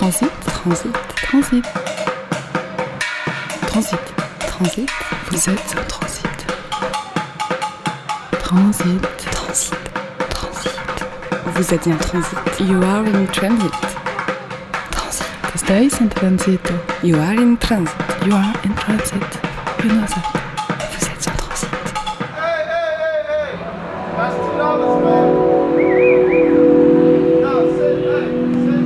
Transit, transit, transit. Transit, transit, vous êtes en transit. Transit, transit, transit. Vous êtes en transit. You are in transit. Transit. Estáis en tránsito. You are in transit. You are in transit. You know that. Vous êtes en transit. Hey, hey, hey, hey! That's $2, man. No, sit, hey, sit.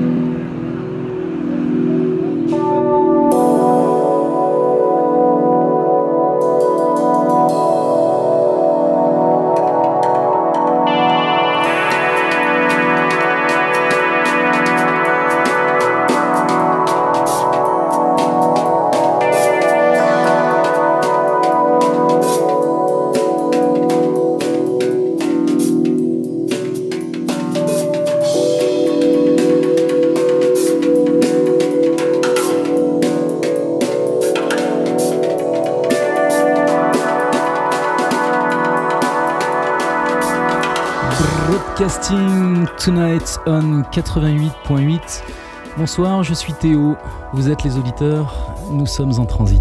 Broadcasting Tonight on 88.8. Bonsoir, je suis Théo, vous êtes les auditeurs, nous sommes en transit.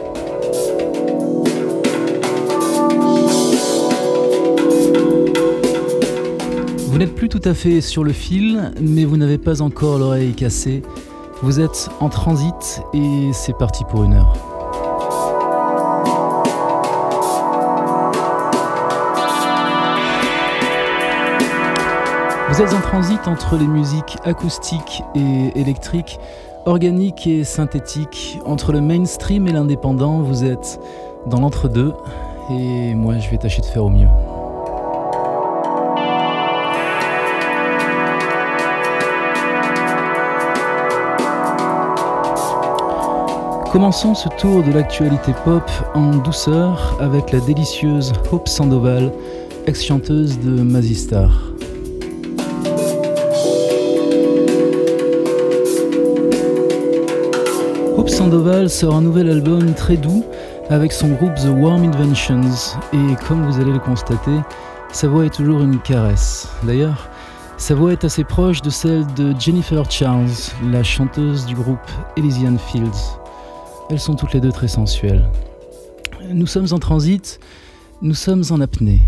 Vous n'êtes plus tout à fait sur le fil, mais vous n'avez pas encore l'oreille cassée. Vous êtes en transit et c'est parti pour 1 heure. Vous êtes en transit entre les musiques acoustiques et électriques, organiques et synthétiques, entre le mainstream et l'indépendant, vous êtes dans l'entre-deux, et moi je vais tâcher de faire au mieux. Commençons ce tour de l'actualité pop en douceur avec la délicieuse Hope Sandoval, ex-chanteuse de Mazistar. Hope Sandoval sort un nouvel album très doux avec son groupe The Warm Inventions et comme vous allez le constater, sa voix est toujours une caresse. D'ailleurs, sa voix est assez proche de celle de Jennifer Charles, la chanteuse du groupe Elysian Fields. Elles sont toutes les deux très sensuelles. Nous sommes en transit, nous sommes en apnée.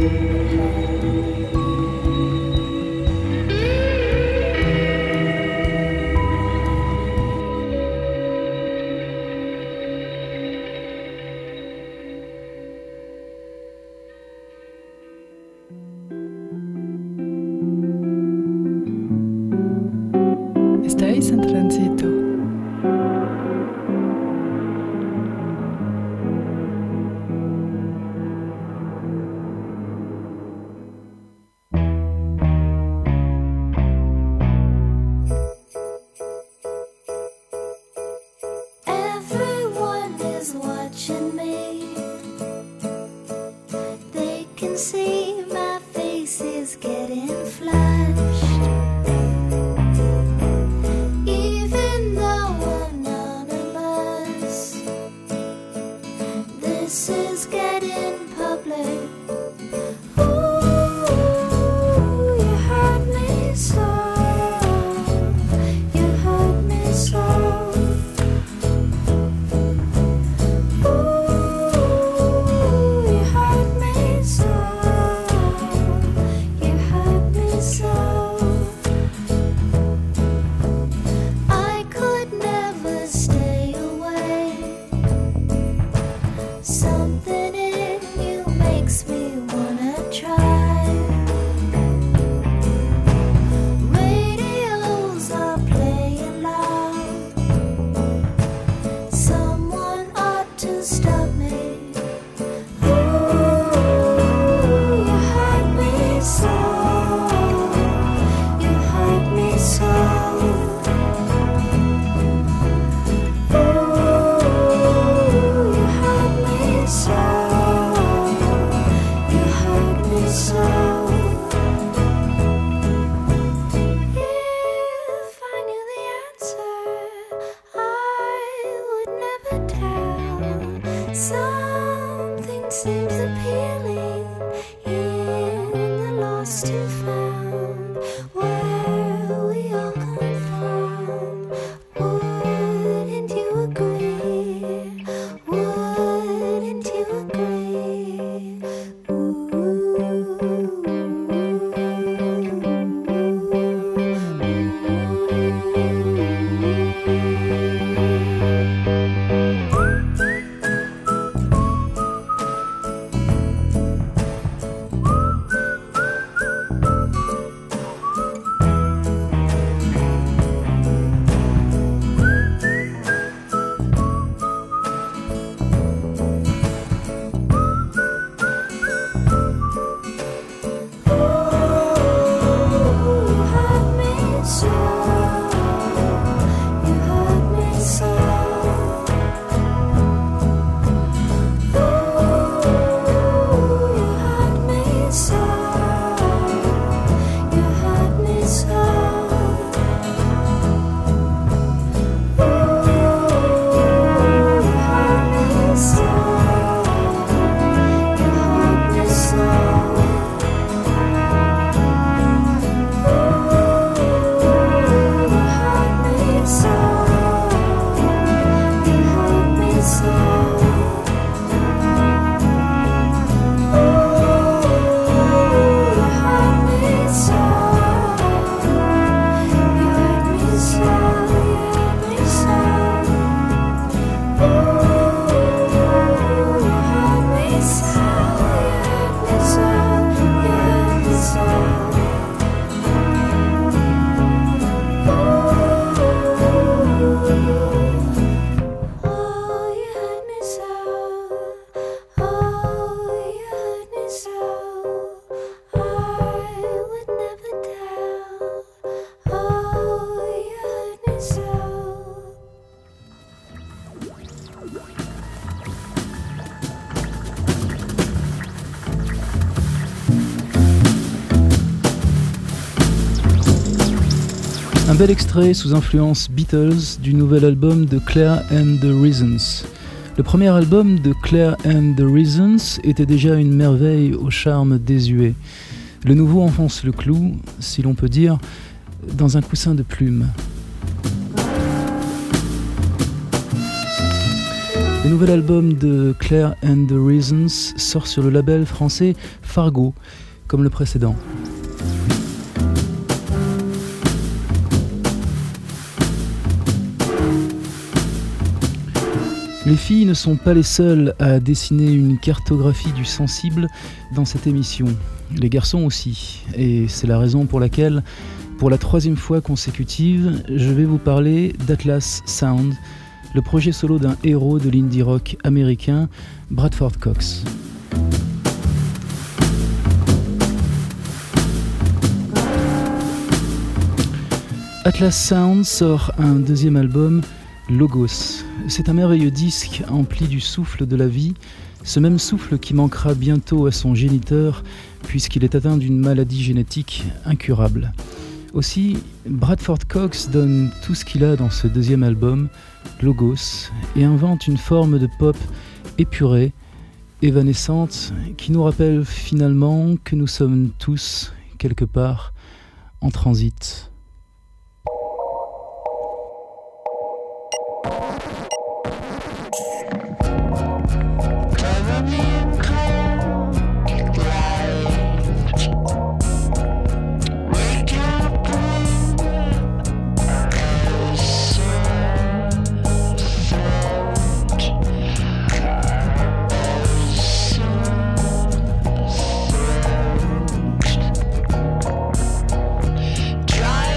Estáis en tránsito. Everyone is watching me. They can see my face is getting flushed. Even though I'm anonymous, this is getting public. Ooh, you hurt me so. You hurt me so. Something in you makes me wanna try. Radios are playing loud. Someone ought to stop me. Ooh, you hurt me so. You hurt me so. Something seems appealing in the lost and found, where we all come from. Wouldn't you agree? Wouldn't you agree? Un bel extrait sous influence Beatles du nouvel album de Claire and the Reasons. Le premier album de Claire and the Reasons était déjà une merveille au charme désuet. Le nouveau enfonce le clou, si l'on peut dire, dans un coussin de plumes. Le nouvel album de Claire and the Reasons sort sur le label français Fargo, comme le précédent. Les filles ne sont pas les seules à dessiner une cartographie du sensible dans cette émission. Les garçons aussi. Et c'est la raison pour laquelle, pour la 3e fois consécutive, je vais vous parler d'Atlas Sound, le projet solo d'un héros de l'indie rock américain, Bradford Cox. Atlas Sound sort un 2e album, Logos. C'est un merveilleux disque empli du souffle de la vie, ce même souffle qui manquera bientôt à son géniteur puisqu'il est atteint d'une maladie génétique incurable. Aussi, Bradford Cox donne tout ce qu'il a dans ce 2e album, Logos, et invente une forme de pop épurée, évanescente, qui nous rappelle finalement que nous sommes tous, quelque part, en transit. Try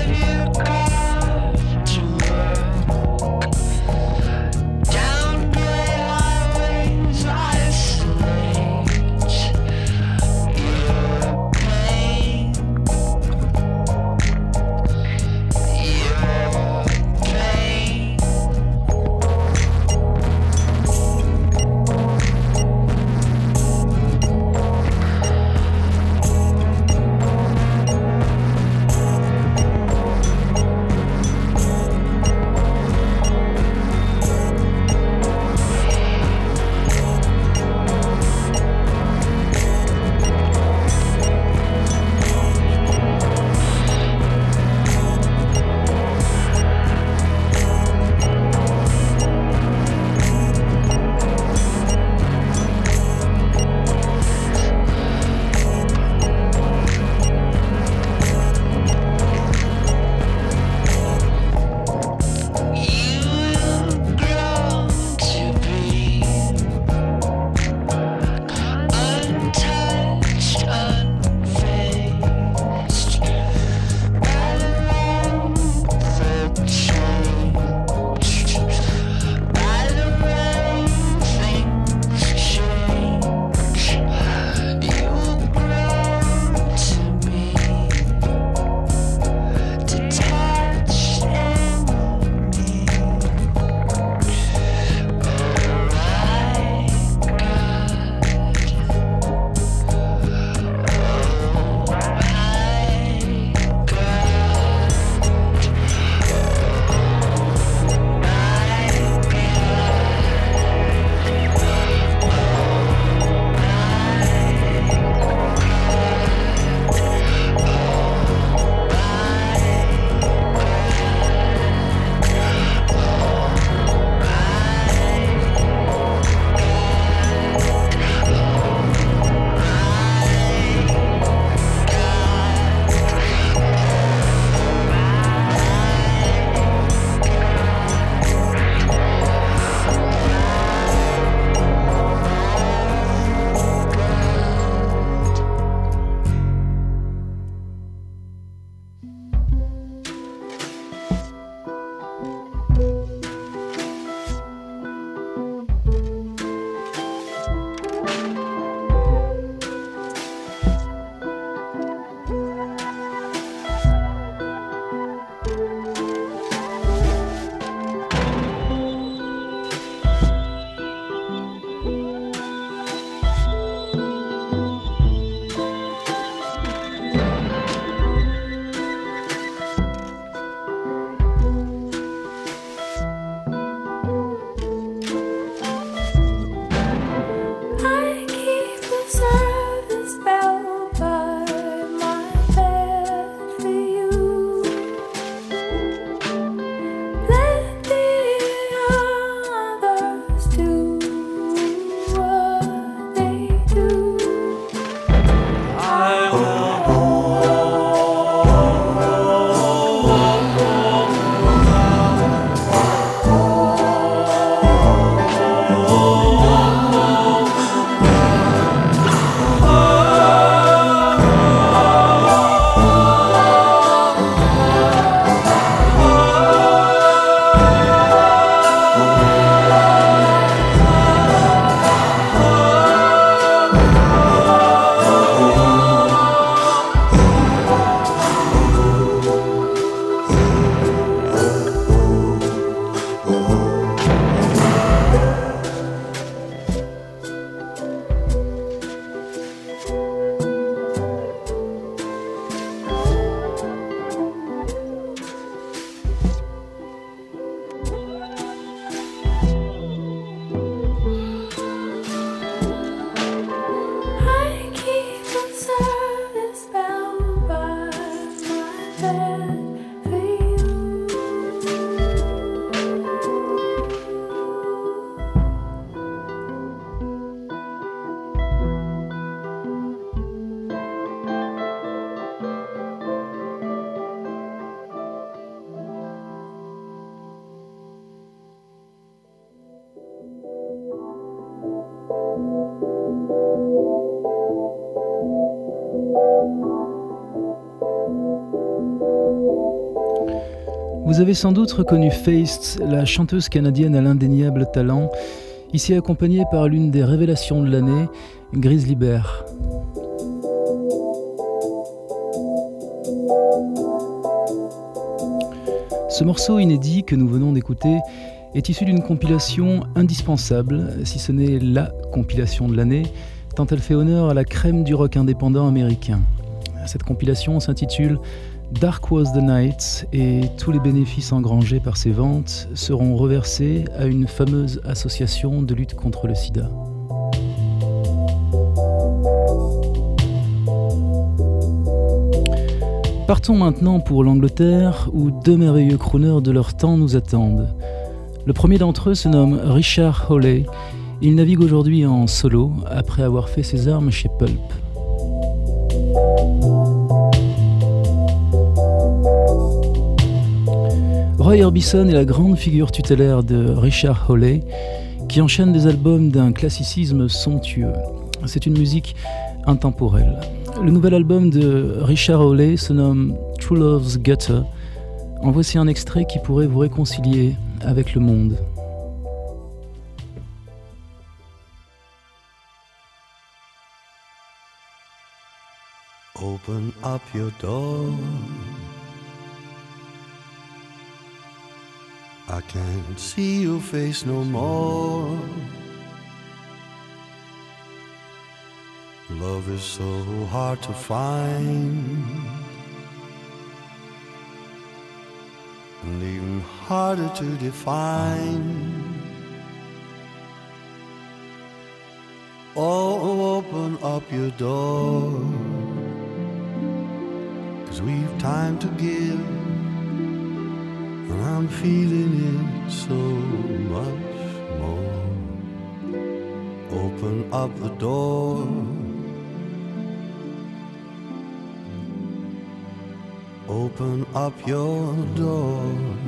Vous avez sans doute reconnu Feist, la chanteuse canadienne à l'indéniable talent, ici accompagnée par l'une des révélations de l'année, Grizzly Bear. Ce morceau inédit que nous venons d'écouter est issu d'une compilation indispensable, si ce n'est la compilation de l'année, tant elle fait honneur à la crème du rock indépendant américain. Cette compilation s'intitule Dark Was the Night et tous les bénéfices engrangés par ces ventes seront reversés à une fameuse association de lutte contre le sida. Partons maintenant pour l'Angleterre où deux merveilleux crooners de leur temps nous attendent. Le premier d'entre eux se nomme Richard Hawley. Il navigue aujourd'hui en solo après avoir fait ses armes chez Pulp. Roy Orbison est la grande figure tutélaire de Richard Hawley qui enchaîne des albums d'un classicisme somptueux. C'est une musique intemporelle. Le nouvel album de Richard Hawley se nomme True Love's Gutter. En voici un extrait qui pourrait vous réconcilier avec le monde. Open up your door. I can't see your face no more. Love is so hard to find, and even harder to define. Oh, open up your door, 'cause we've time to give, and I'm feeling it so much more. Open up the door. Open up your door.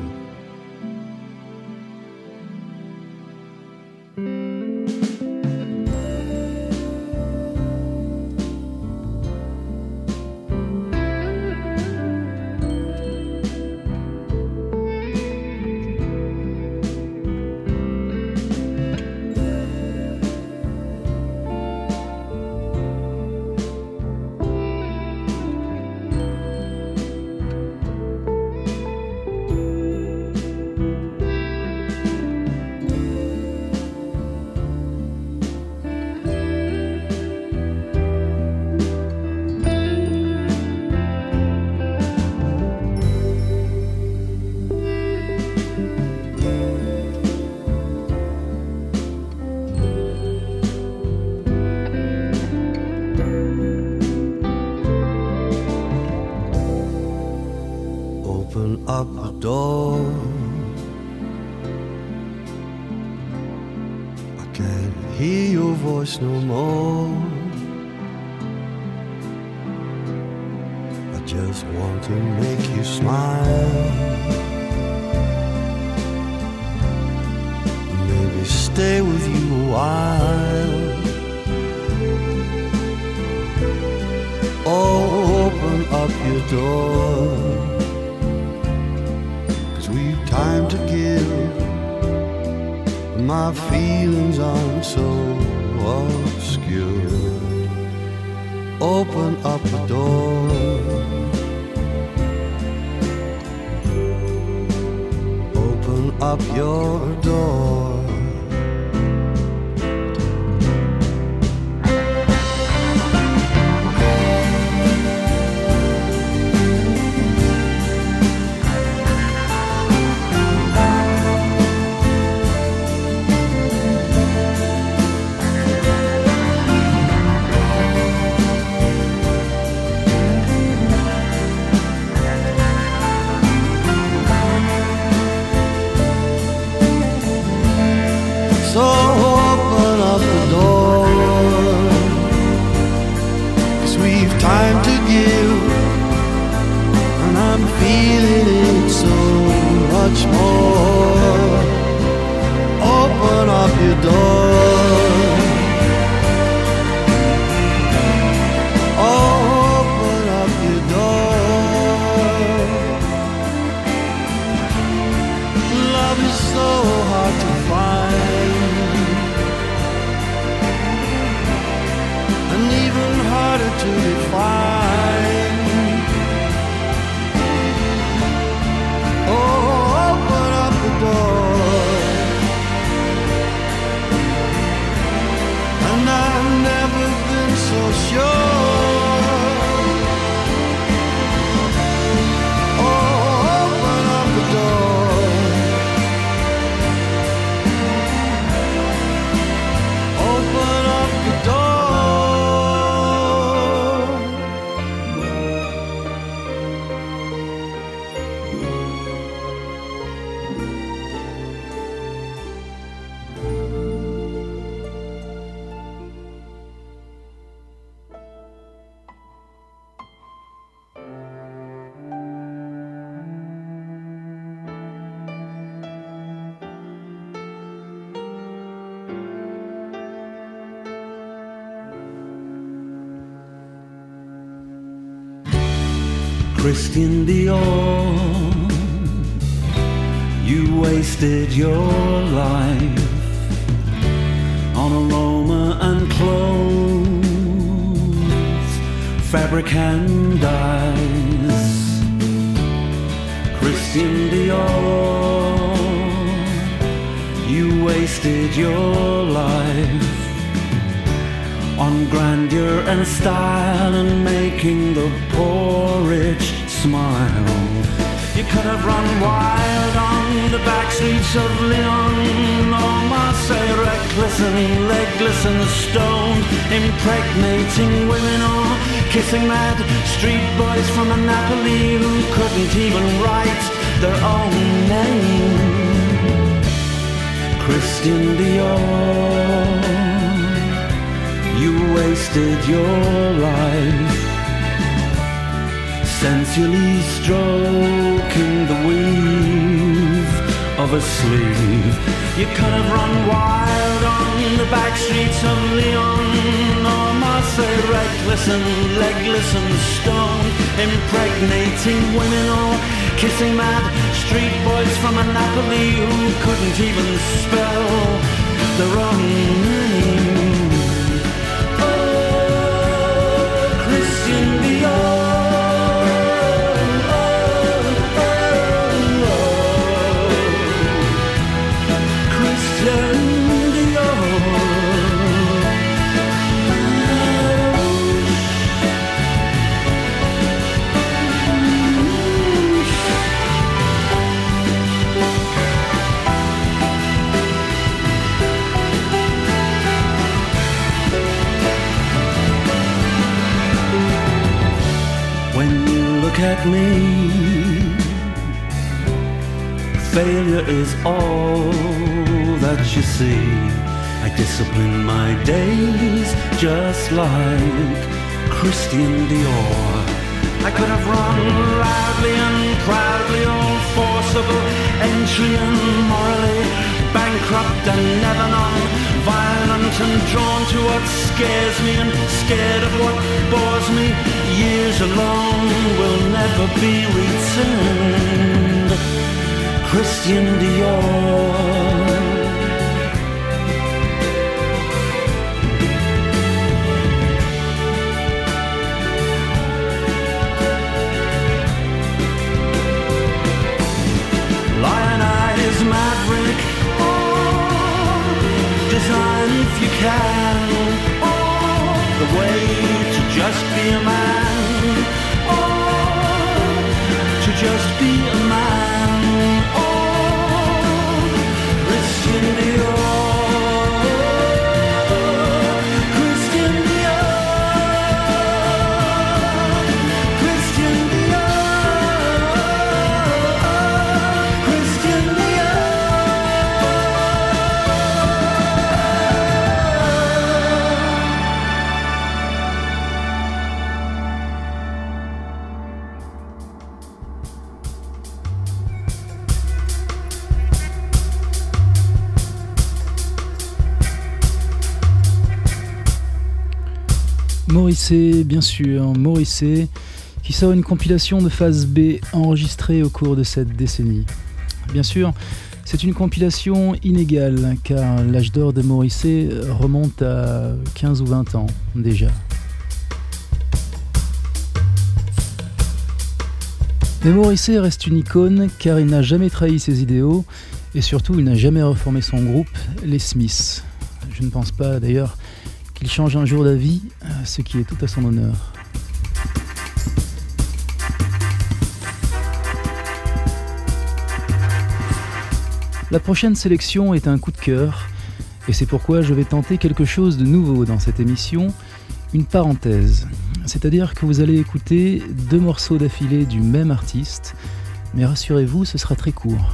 Up the door. I can't hear your voice no more. I just want to make you smile. Maybe stay with you a while. Oh, open up your door. Time to give. My feelings aren't so obscure. Open up the door. Open up your door. So open up the door, 'cause we've time to give, and I'm feeling it so much more. Open up your door. Open up your door. Christian Dior, you wasted your life on aroma and clothes, fabric and dyes. Christian Dior, you wasted your life on grandeur and style and making the poor rich smile. You could have run wild on the back streets of Lyon or Marseille, reckless and legless and stoned, impregnating women or kissing mad street boys from Napoli who couldn't even write their own name. Christian Dior, you wasted your life sensually stroking the weave of a sleeve. You could have run wild on the back streets of Lyon or Marseille, reckless and legless and stoned, impregnating women or kissing mad street boys from Napoli who couldn't even spell their own name. Oh, Christian Dior, at me, failure is all that you see. I discipline my days just like Christian Dior. I could have run loudly and proudly, all forcible entry and morally bankrupt and never non-violent and drawn to what scares me and scared of what bores me. Years alone will never be returned. Christian Dior. Lionize Maverick, design if you can, the way to just be a man, to just be a man, Christian Dior, Christian Dior, Christian Dior, Christian Dior. Morrissey, bien sûr, Morrissey, qui sort une compilation de phase B enregistrée au cours de cette décennie. Bien sûr, c'est une compilation inégale, car l'âge d'or de Morrissey remonte à 15 ou 20 ans déjà. Mais Morrissey reste une icône, car il n'a jamais trahi ses idéaux, et surtout il n'a jamais reformé son groupe, les Smiths. Je ne pense pas d'ailleurs qu'il change un jour d'avis, ce qui est tout à son honneur. La prochaine sélection est un coup de cœur, et c'est pourquoi je vais tenter quelque chose de nouveau dans cette émission, une parenthèse. C'est-à-dire que vous allez écouter 2 morceaux d'affilée du même artiste, mais rassurez-vous, ce sera très court.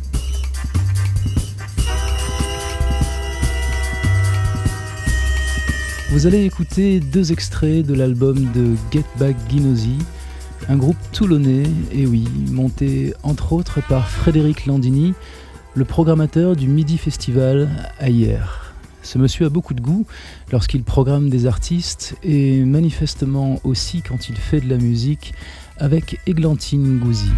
Vous allez écouter 2 extraits de l'album de Get Back Ginosi, un groupe toulonnais, et oui, monté entre autres par Frédéric Landini, le programmateur du Midi Festival à hier. Ce monsieur a beaucoup de goût lorsqu'il programme des artistes et manifestement aussi quand il fait de la musique avec Églantine Gouzi.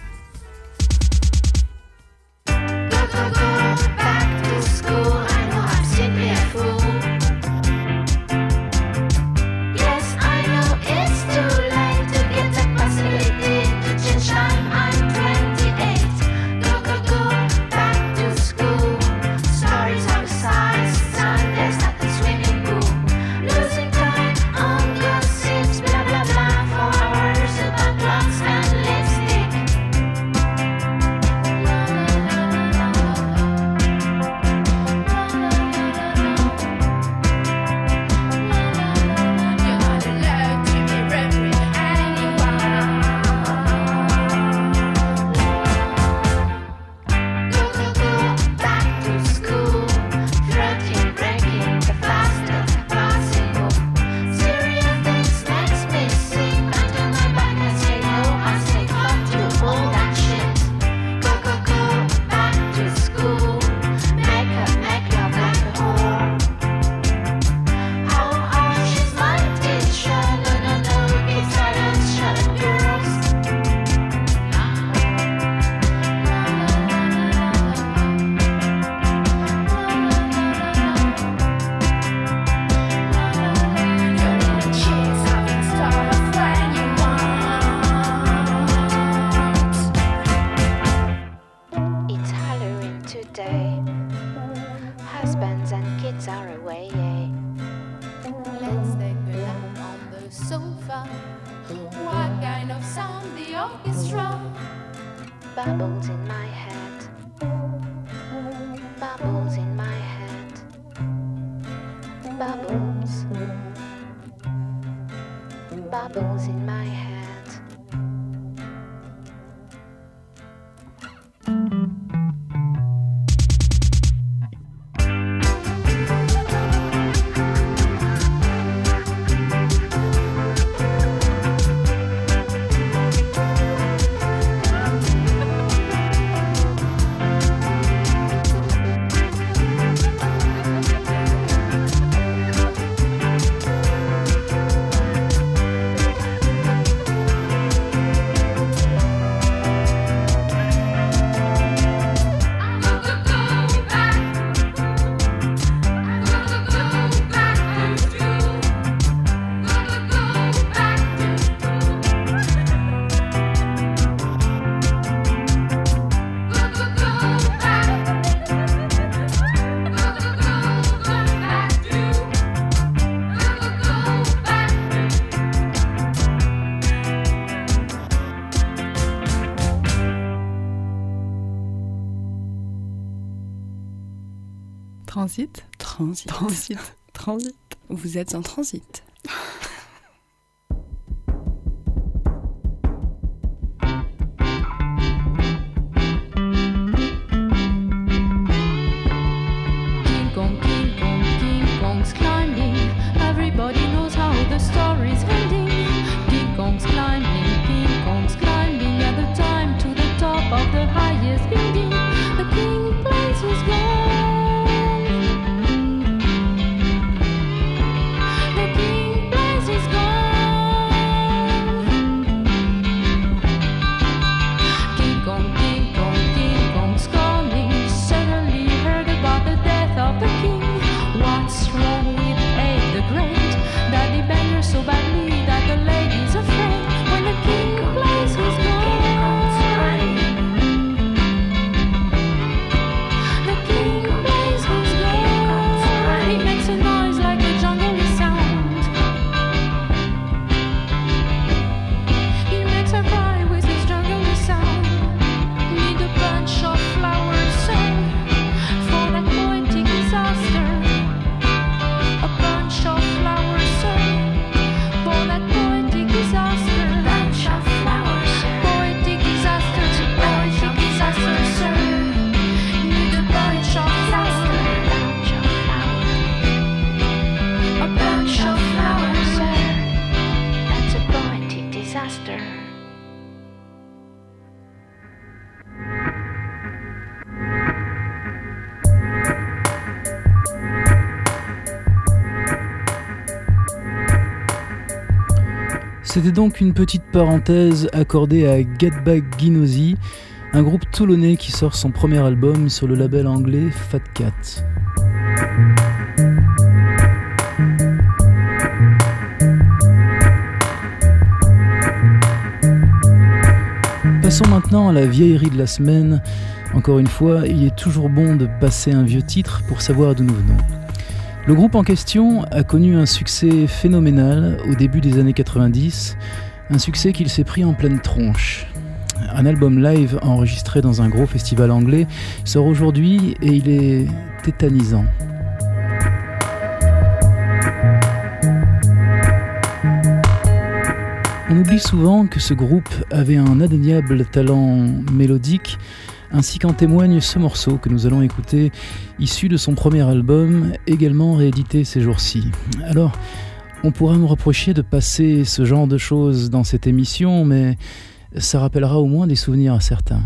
Bubbles in my head. Bubbles in my head. Bubbles. Bubbles in my head. Transit. Transit. Transit. Transit. Vous êtes en transit. King Kong, King Kong, King Kong's climbing. Everybody knows how the story's ending. King Kong's climbing at the time to the top of the highest building. The king plays his game. The king C'était donc une petite parenthèse accordée à Get Back Ginozi, un groupe toulonnais qui sort son premier album sur le label anglais Fat Cat. Passons maintenant à la vieillerie de la semaine. Encore une fois, il est toujours bon de passer un vieux titre pour savoir d'où nous venons. Le groupe en question a connu un succès phénoménal au début des années 90, un succès qu'il s'est pris en pleine tronche. Un album live enregistré dans un gros festival anglais sort aujourd'hui et il est tétanisant. On oublie souvent que ce groupe avait un indéniable talent mélodique, ainsi qu'en témoigne ce morceau que nous allons écouter, issu de son premier album, également réédité ces jours-ci. Alors, on pourra me reprocher de passer ce genre de choses dans cette émission, mais ça rappellera au moins des souvenirs à certains.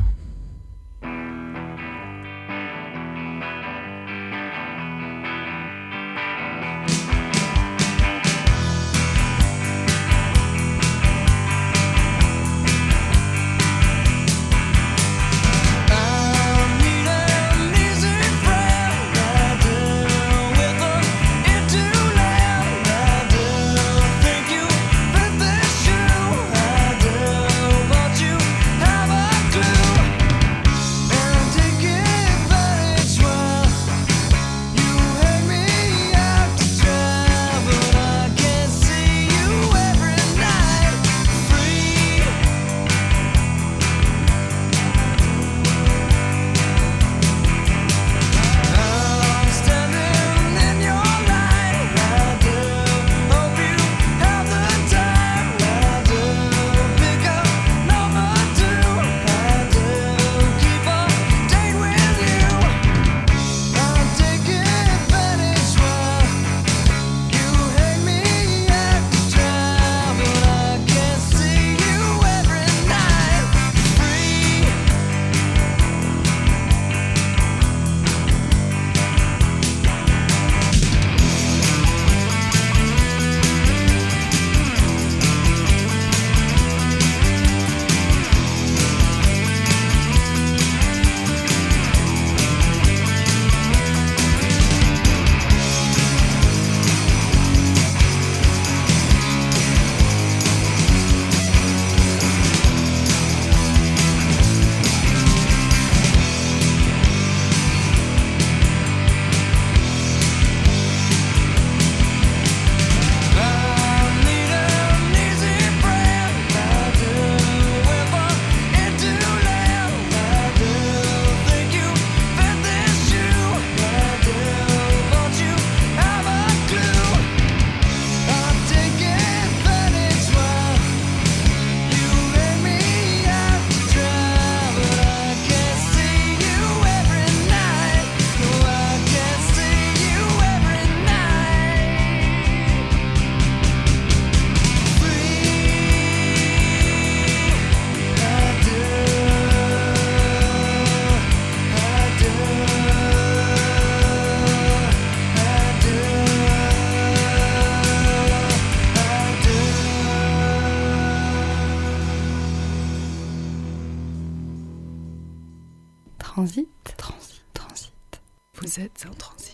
Transit. Vous êtes en transit.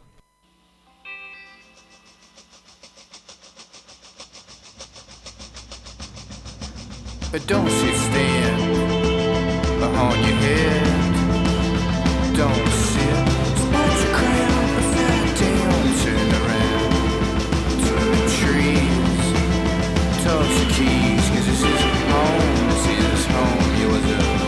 But don't sit stand on your head. Don't sit. Spot your crown, upside down. Turn around. Turn the trees. Toss the keys, 'cause this is home. This is home. You was alone.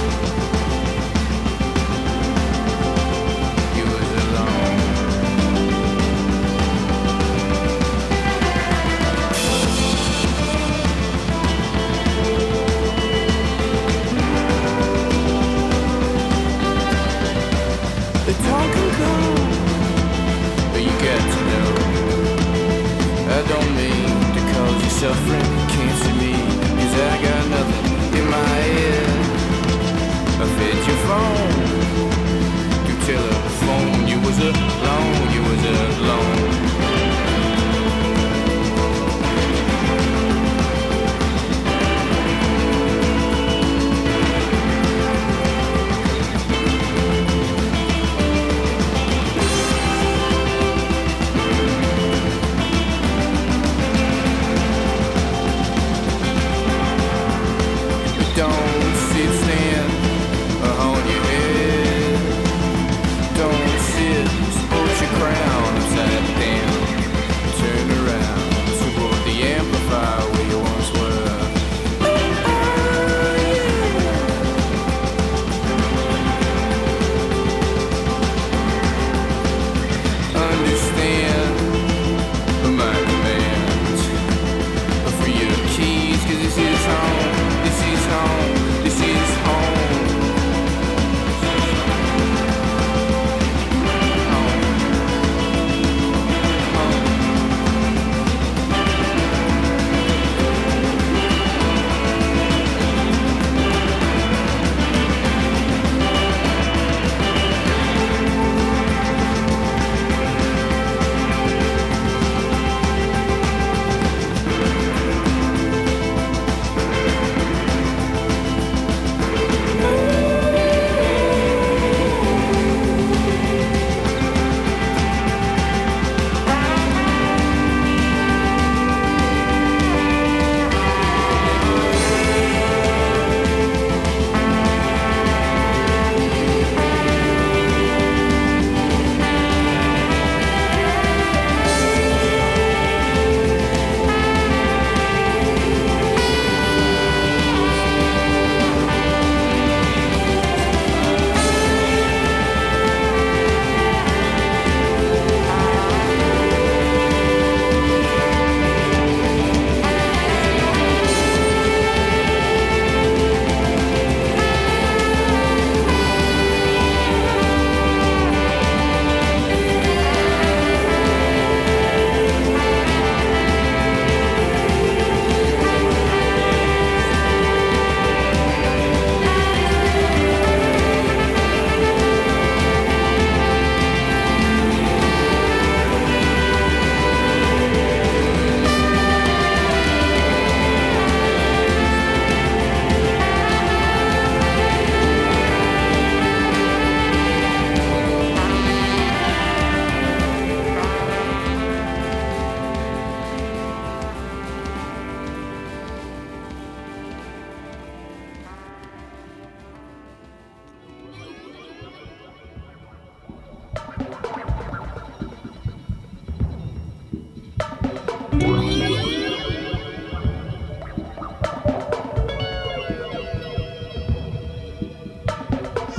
Suffering, can't see me, 'cause I got nothing in my head. I fed your phone, you telephone, you was alone, you was alone.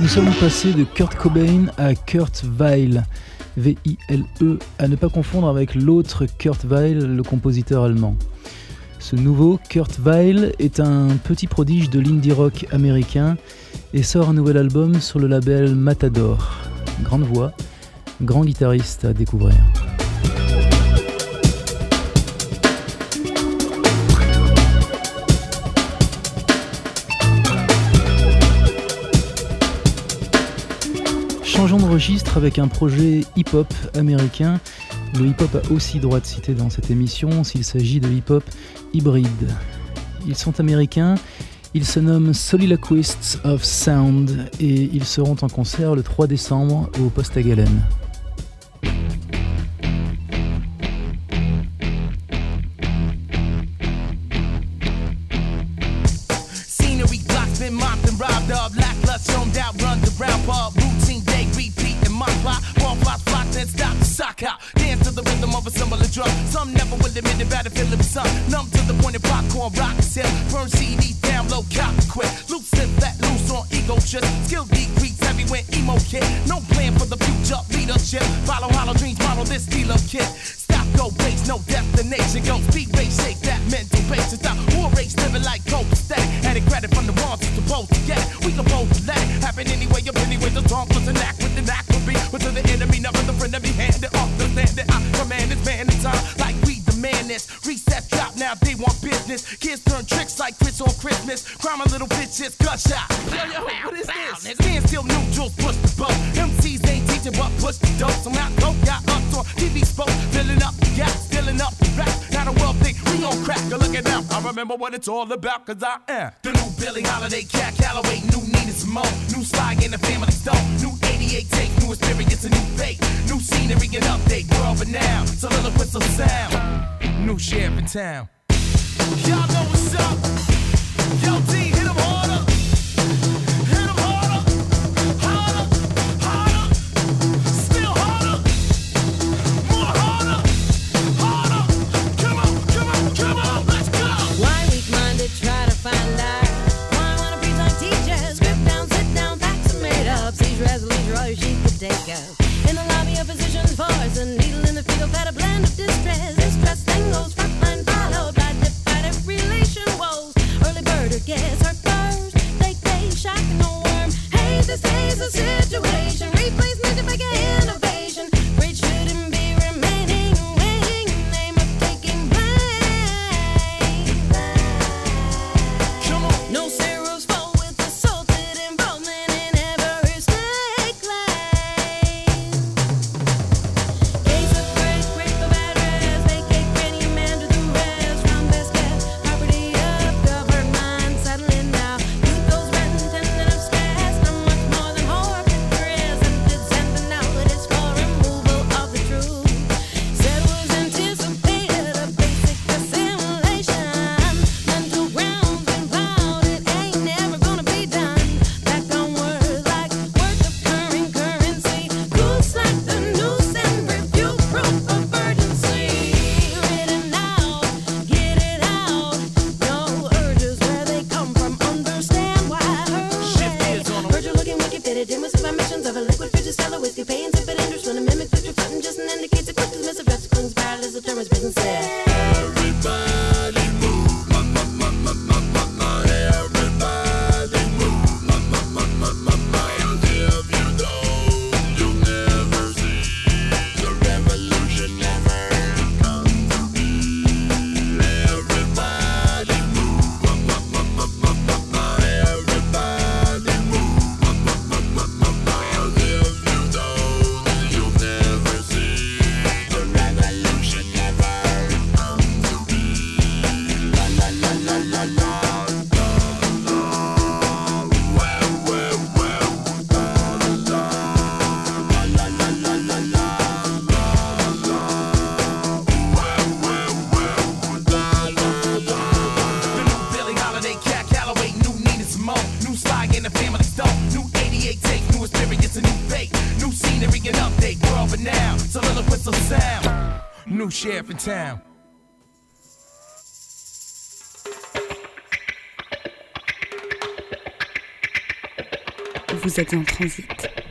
Nous sommes passés de Kurt Cobain à Kurt Weill, V-I-L-E, à ne pas confondre avec l'autre Kurt Weill, le compositeur allemand. Ce nouveau Kurt Weill est un petit prodige de l'indie rock américain et sort un nouvel album sur le label Matador. Grande voix, grand guitariste à découvrir. Changeons de registre avec un projet hip-hop américain. Le hip-hop a aussi droit de citer dans cette émission s'il s'agit de hip-hop hybride. Ils sont américains, ils se nomment Soliloquists of Sound et ils seront en concert le 3 décembre au Poste à Galène. Dance to the rhythm of a similar drum. Some never will admit it, better feel it sun. Numb to the point of popcorn, rock sip. Burn CDs down low, cop quick. Loose slip, let loose on ego trips. Skill decrease everywhere, emo kid. No plan for the future, leadership. Follow hollow dreams, model this dealer kit. Stop, go, base, no destination. Go, speed, race, shake that mental base. Stop, war race, living like coke, stay. Added credit from the ones who's supposed to get it. We can both let it happen anyway, up anyway. The talk was an act with an act will be. But to the enemy, nothing the friend of me handed off. Understand that I command this man in time like we demand this. Reset, drop, now they want business. Kids turn tricks like Chris on Christmas. Crime a little bitches, gunshot. Yo, what is this? Stand still, neutrals, push the boat. MCs ain't teaching but push the dope. Some out dope, got up on TV spoke. Filling up the gap, filling up the rap. Now the world think we gon' crack. Look at them, I remember what it's all about, cause I am the new Billie Holiday, Cat Calloway, new Nina Simone, new Sly in the Family Stone, new 88 take, new experience, a new fate, new scenery and update, world renowned, soliloquists of sound, new sheriff in town. Y'all know what's up. Yo, D, hit him harder. Hit him harder. Harder. Harder. Still harder. More harder. Harder. Come on, come on, come on, let's go. Why weak-minded try to find out? Why wanna breathe like teachers? Script down, sit down, facts are made up. Seize resolution, all your sheep could take out. In the lobby of physician's voice, a needle in the fetal pad, a blend of distress. Distress thing goes frontline followed by divided relation woes. Early bird or guess her first. They shock and no worm. Hey, this is a situation. Replacement to make an innovation. Great shouldn't be remaining. Waiting in the name of taking blame. Come on. No zeros fall with assaulted involvement in every snake lane. Case of break of address. Vacate granny man to the rest. Round best guess. Property of governed mind. Settling now. Youth goes rent intended of stress. Not much more than horror pictures. And sending out it's for removal of the truth. Said was anticipated a basic assimilation. Mental grounds involved. It ain't never gonna be done. Back on words like work of current currency. Goose like the noose and review proof of urgency. Written out, get it out. No urges where they come from. Understand why I Shift gears on 'em. heard you're looking wicked fitted in with some missions of a liquid fridge, stellar whiskey, paying sipping interest when a mimic picture frontin' just an indicates a quick dismissive reps clings parallel as the term is business said. Everybody move, everybody move, and if you don't, you'll never see the revolution never come to be. Everybody move, everybody move, and if you don't, you'll never see the revolution never come to be. La la la la la la. The new Billie Holiday, Cat Calloway, new Nina Simone, new Sly in the Family Stone, new 88 take, new experience, a new fate, new scenery and update, world renowned, soliloquists of sound, new sheriff in town. vous a dit en transit.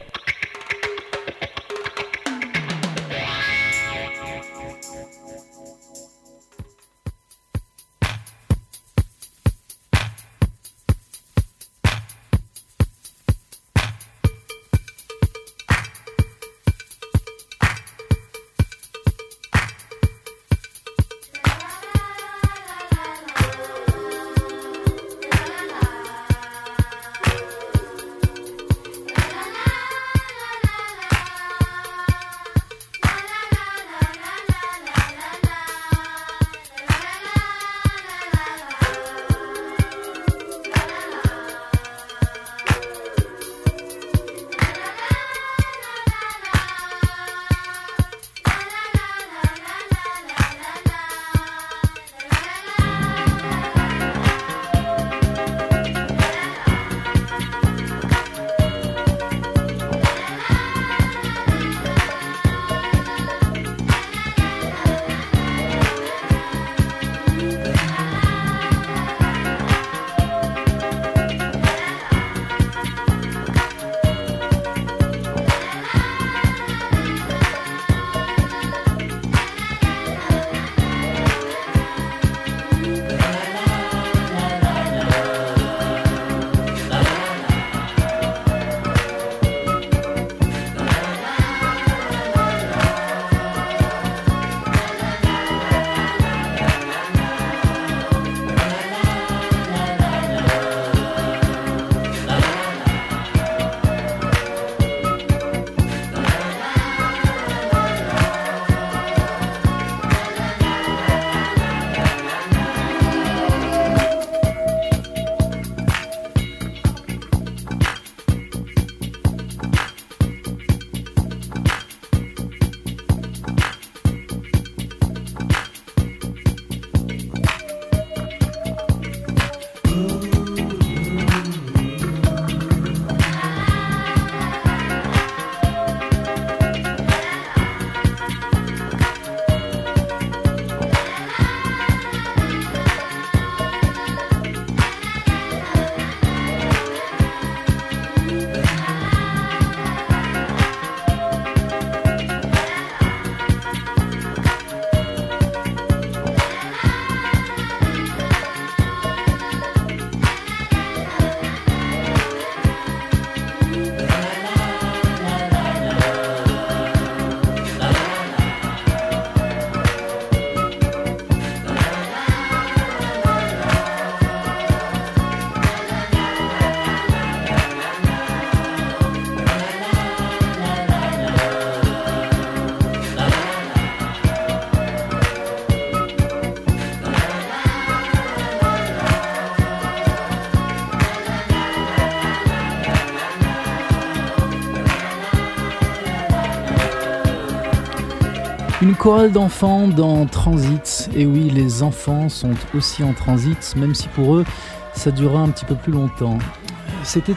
Une chorale d'enfants dans Transit. Et oui, les enfants sont aussi en transit, même si pour eux, ça durera un petit peu plus longtemps. C'était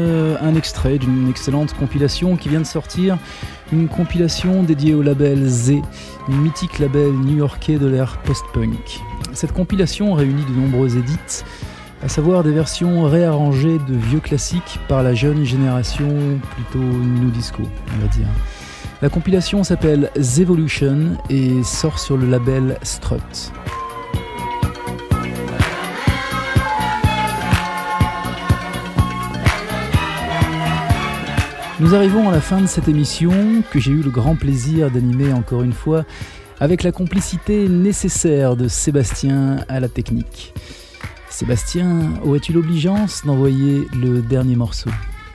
un extrait d'une excellente compilation qui vient de sortir. Une compilation dédiée au label Z, un mythique label new-yorkais de l'ère post-punk. Cette compilation réunit de nombreux edits, à savoir des versions réarrangées de vieux classiques par la jeune génération, plutôt new disco, on va dire. La compilation s'appelle Zevolution et sort sur le label Strut. Nous arrivons à la fin de cette émission que j'ai eu le grand plaisir d'animer encore une fois avec la complicité nécessaire de Sébastien à la technique. Sébastien, aurais-tu l'obligeance d'envoyer le dernier morceau ?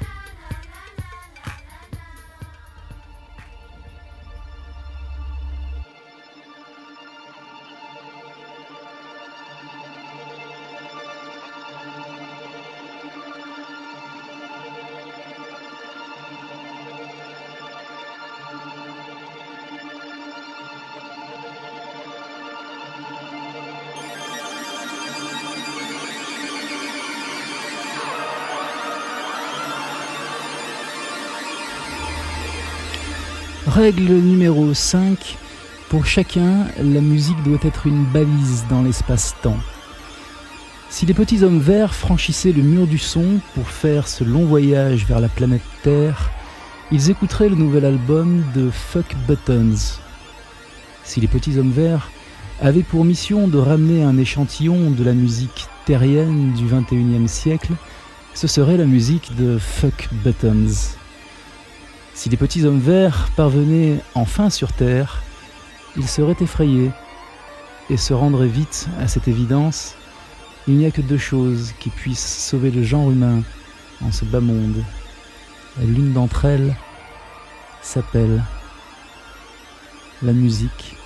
Règle numéro 5. Pour chacun, la musique doit être une balise dans l'espace-temps. Si les petits hommes verts franchissaient le mur du son pour faire ce long voyage vers la planète Terre, ils écouteraient le nouvel album de Fuck Buttons. Si les petits hommes verts avaient pour mission de ramener un échantillon de la musique terrienne du XXIe siècle, ce serait la musique de Fuck Buttons. Si les petits hommes verts parvenaient enfin sur Terre, ils seraient effrayés et se rendraient vite à cette évidence: il n'y a que deux choses qui puissent sauver le genre humain en ce bas monde. L'une d'entre elles s'appelle la musique.